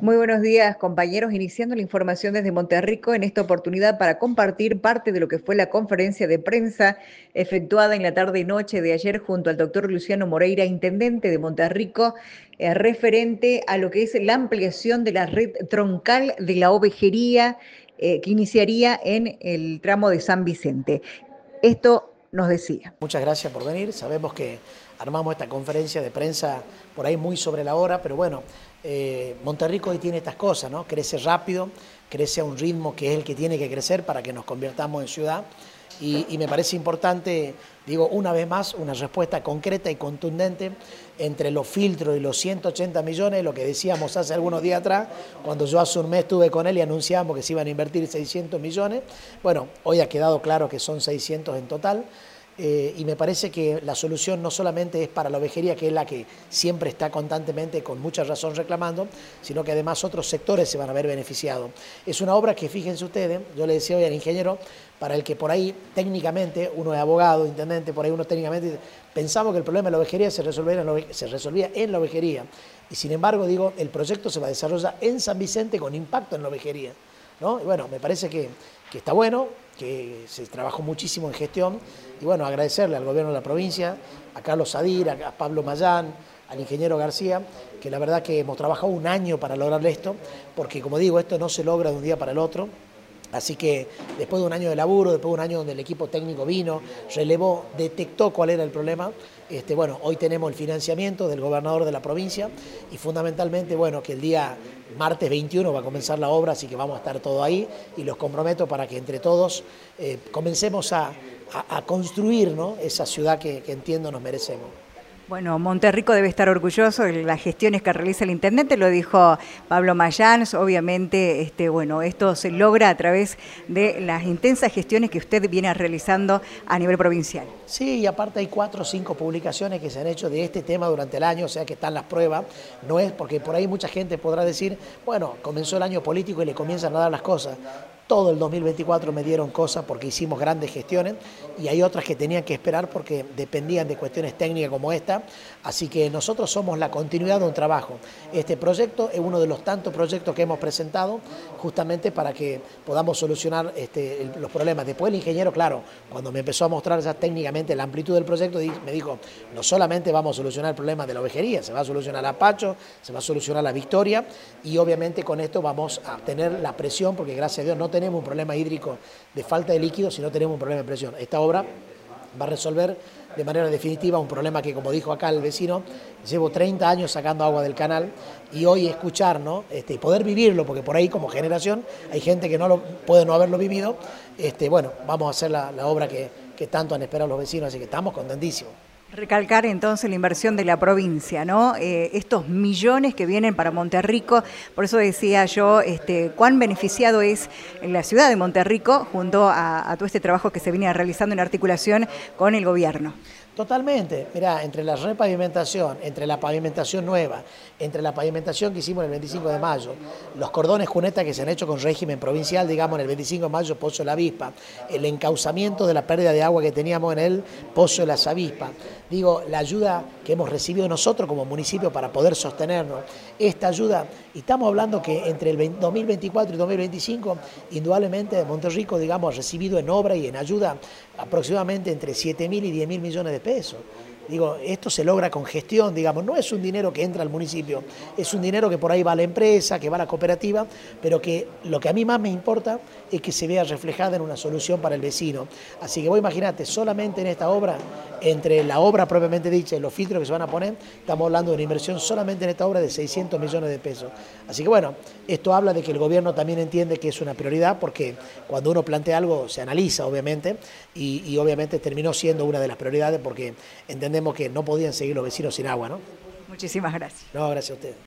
Muy buenos días, compañeros. Iniciando la información desde Monterrico, en esta oportunidad para compartir parte de lo que fue la conferencia de prensa efectuada en la tarde y noche de ayer junto al doctor Luciano Moreira, intendente de Monterrico, referente a lo que es la ampliación de la red troncal de la ovejería que iniciaría en el tramo de San Vicente. Esto nos decía. Muchas gracias por venir. Sabemos que armamos esta conferencia de prensa por ahí muy sobre la hora, pero bueno, Monterrico hoy tiene estas cosas, ¿no? Crece rápido, crece a un ritmo que es el que tiene que crecer para que nos convirtamos en ciudad. Y me parece importante, digo, una vez más, una respuesta concreta y contundente entre los filtros y los 180 millones, lo que decíamos hace algunos días atrás, cuando yo hace un mes estuve con él y anunciamos que se iban a invertir 600 millones. Bueno, hoy ha quedado claro que son 600 en total. Y me parece que la solución no solamente es para la ovejería, que es la que siempre está constantemente, con mucha razón, reclamando, sino que además otros sectores se van a ver beneficiados. Es una obra que, fíjense ustedes, yo le decía hoy al ingeniero, para el que por ahí técnicamente, uno es abogado, intendente, por ahí uno técnicamente, pensamos que el problema de la ovejería se resolvía en la ovejería. Y sin embargo, digo, el proyecto se va a desarrollar en San Vicente con impacto en la ovejería, ¿no? Y bueno, me parece que está bueno, que se trabajó muchísimo en gestión, y bueno, agradecerle al gobierno de la provincia, a Carlos Sadir, a Pablo Mayán, al ingeniero García, que la verdad que hemos trabajado un año para lograr esto, porque como digo, esto no se logra de un día para el otro. Así que después de un año de laburo, después de un año donde el equipo técnico vino, relevó, detectó cuál era el problema, bueno, hoy tenemos el financiamiento del gobernador de la provincia y fundamentalmente, bueno, que el día martes 21 va a comenzar la obra, así que vamos a estar todo ahí y los comprometo para que entre todos comencemos a construir, ¿no?, esa ciudad que entiendo nos merecemos. Bueno, Monterrico debe estar orgulloso de las gestiones que realiza el intendente, lo dijo Pablo Mayans. Obviamente, bueno, esto se logra a través de las intensas gestiones que usted viene realizando a nivel provincial. Sí, y aparte hay 4 o 5 publicaciones que se han hecho de este tema durante el año, o sea que están las pruebas. No es porque por ahí mucha gente podrá decir, bueno, comenzó el año político y le comienzan a dar las cosas. Todo el 2024 me dieron cosas porque hicimos grandes gestiones y hay otras que tenían que esperar porque dependían de cuestiones técnicas como esta. Así que nosotros somos la continuidad de un trabajo. Este proyecto es uno de los tantos proyectos que hemos presentado justamente para que podamos solucionar los problemas. Después el ingeniero, claro, cuando me empezó a mostrar ya técnicamente la amplitud del proyecto, me dijo, no solamente vamos a solucionar el problema de la ovejería, se va a solucionar la Pacho, se va a solucionar la Victoria y obviamente con esto vamos a tener la presión porque gracias a Dios no tenemos un problema hídrico de falta de líquido, sino tenemos un problema de presión. Esta obra va a resolver de manera definitiva un problema que, como dijo acá el vecino, llevo 30 años sacando agua del canal y hoy escuchar, ¿no?, y poder vivirlo, porque por ahí como generación hay gente que puede no haberlo vivido, bueno, vamos a hacer la obra que tanto han esperado los vecinos, así que estamos contentísimos. Recalcar entonces la inversión de la provincia, ¿no? Estos millones que vienen para Monterrico, por eso decía yo, cuán beneficiado es la ciudad de Monterrico junto a todo este trabajo que se viene realizando en articulación con el gobierno. Totalmente, mirá, entre la repavimentación, entre la pavimentación nueva, entre la pavimentación que hicimos el 25 de mayo, los cordones cunetas que se han hecho con régimen provincial, digamos, en el 25 de mayo, Pozo de la Avispa, el encauzamiento de la pérdida de agua que teníamos en el Pozo de las Avispas, digo, la ayuda que hemos recibido nosotros como municipio para poder sostenernos, esta ayuda, y estamos hablando que entre el 2024 y 2025, indudablemente Monterrico, digamos, ha recibido en obra y en ayuda aproximadamente entre 7.000 y 10.000 millones de pesos. Digo, esto se logra con gestión, digamos, no es un dinero que entra al municipio, es un dinero que por ahí va a la empresa, que va a la cooperativa, pero que lo que a mí más me importa es que se vea reflejada en una solución para el vecino. Así que vos imaginate, solamente en esta obra, entre la obra propiamente dicha y los filtros que se van a poner, estamos hablando de una inversión solamente en esta obra de 600 millones de pesos. Así que bueno, esto habla de que el gobierno también entiende que es una prioridad, porque cuando uno plantea algo se analiza, obviamente, y obviamente terminó siendo una de las prioridades porque entendemos que no podían seguir los vecinos sin agua, ¿no? Muchísimas gracias. No, gracias a ustedes.